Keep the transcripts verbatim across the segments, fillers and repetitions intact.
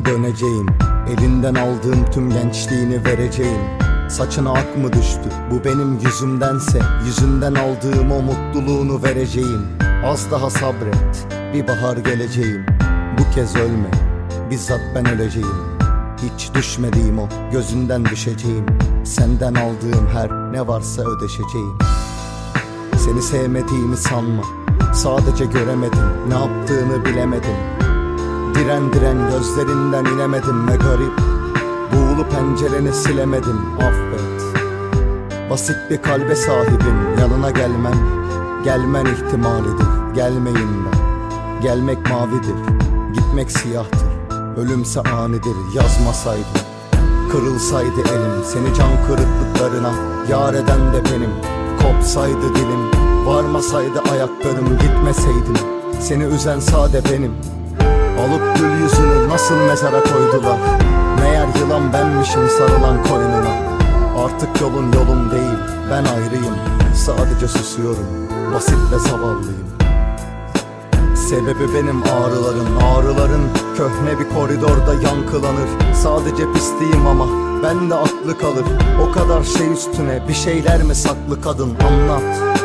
döneceğim. Elinden aldığım tüm gençliğini vereceğim. Saçına ak mı düştü bu benim yüzümdense, yüzünden aldığım o mutluluğunu vereceğim. Az daha sabret, bir bahar geleceğim. Bu kez ölme, bizzat ben öleceğim. Hiç düşmediğim o gözünden düşeceğim. Senden aldığım her ne varsa ödeşeceğim. Seni sevmediğimi sanma, sadece göremedim, ne yaptığını bilemedim. Diren diren gözlerinden inemedim ve garip, buğulu pencereni silemedim, affet. Basit bir kalbe sahibim, yanına gelmem, gelmen ihtimalidir. Gelmeyim ben, gelmek mavidir, gitmek siyahtır, ölümse anidir. Yazmasaydı, kırılsaydı elim, seni can kırıklıklarına yar eden de benim. Kopsaydı dilim, varmasaydı ayaklarım, gitmeseydim, seni üzen sade benim. Alıp gül yüzünü nasıl mezara koydular, meğer yılan benmişim sarılan koynuna. Artık yolun yolum değil, ben ayrıyım, sadece susuyorum, basit ve zavallıyım. Sebebi benim ağrılarım, ağrıların köhne bir koridorda yankılanır. Sadece pisliğim ama ben de aklı kalır. O kadar şey üstüne bir şeyler mi saklı kadın, anlat.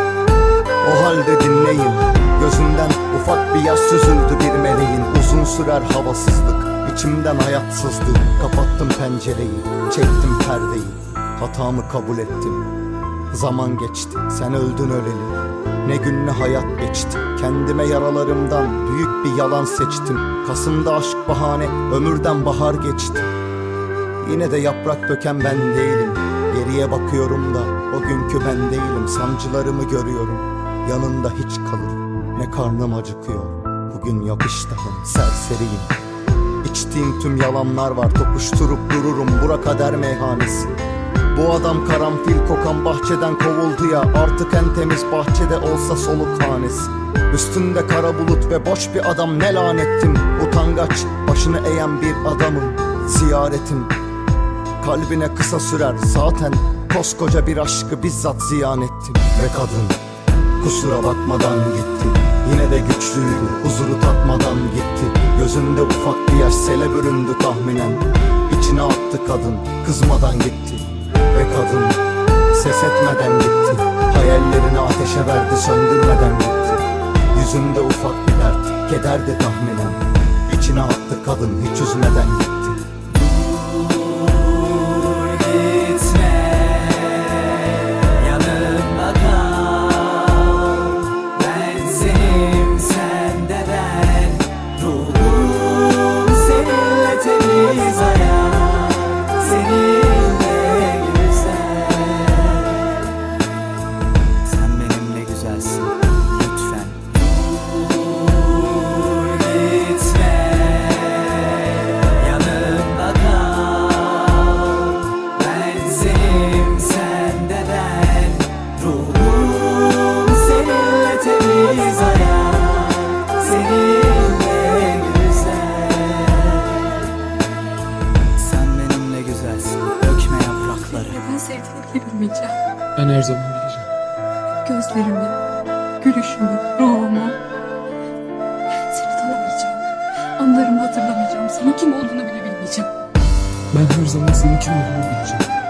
O halde dinleyin, gözünden ufak bir yaş süzüldü bir meleğin. Uzun sürer havasızlık, içimden hayatsızlık. Kapattım pencereyi, çektim perdeyi, hatamı kabul ettim. Zaman geçti, sen öldün öleli. Ne gün ne hayat geçti, kendime yaralarımdan büyük bir yalan seçtim. Kasım'da aşk bahane, ömürden bahar geçti. Yine de yaprak döken ben değilim. Geriye bakıyorum da o günkü ben değilim. Sancılarımı görüyorum, yanında hiç kalır. Ne karnım acıkıyor, bugün yok iştahım, serseriyim. İçtiğim tüm yalanlar var, tokuşturup dururum, bura kader meyhanesi. Bu adam karanfil kokan bahçeden kovuldu ya, artık en temiz bahçede olsa solukhanesi. Üstünde kara bulut ve boş bir adam, ne lanettim. Utangaç, başını eğen bir adamım, ziyaretim kalbine kısa sürer zaten. Koskoca bir aşkı bizzat ziyan ettim. Ve kadın kusura bakmadan gitti, yine de güçlüydü, huzuru tatmadan gitti. Gözünde ufak bir yaş sele büründü tahminen. İçine attı kadın, kızmadan gitti. Ve kadın ses etmeden gitti, hayallerini ateşe verdi, söndürmeden gitti. Yüzünde ufak bir dert, kederdi tahminen. İçine attı kadın, hiç üzmeden gitti. Ben sevdiğini bilmeyeceğim. Ben her zaman bileceğim. Gözlerimi, gülüşümü, ruhumu. Seni tanımayacağım. Anılarımı hatırlamayacağım. Senin kim olduğunu bile bilmeyeceğim. Ben her zaman senin kim olduğunu bileceğim.